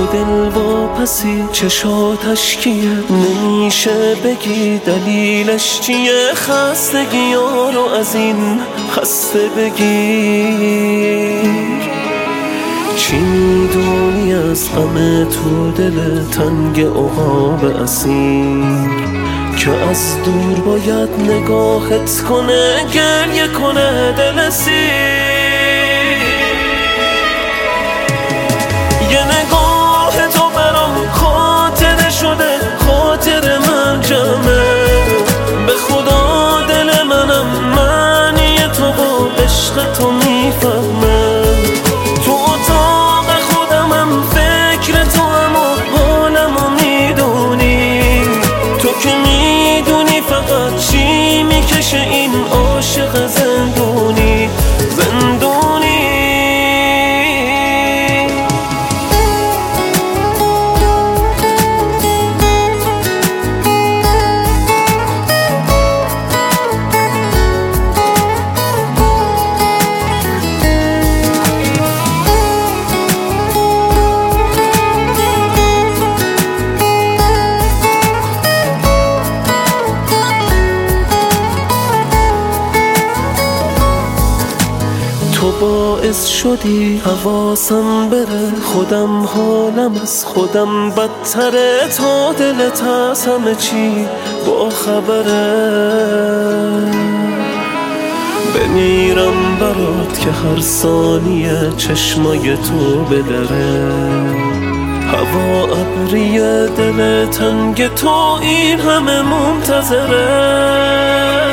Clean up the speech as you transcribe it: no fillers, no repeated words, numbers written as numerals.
تو دل واپسی چشاتش کیه؟ نمیشه بگی دلیلش چیه؟ خستگی ها رو از این خسته بگیر. چی میدونی از غم تو دل تنگ عقاب اسیر که از دور باید نگاهت کنه، گریه کنه دل سیر. یه نگاه تو برام خاطره شده، خاطر من جمعه. به خدا دل منم معنی تو و عشق تو میفهمه. تو اتاق خودمم فکر تو هم و حالمو میدونی. تو که میدونی فقط چی میکشه این عاشق زندونی زندونی. تو باعث شدی حواسم بره، خودم حالم از خودم بدتره. تا دلت از همه چی با خبره، بمیرم برات که هر ثانیه چشمای تو بدره. هوا ابریه دل تنگ تو این همه منتظره.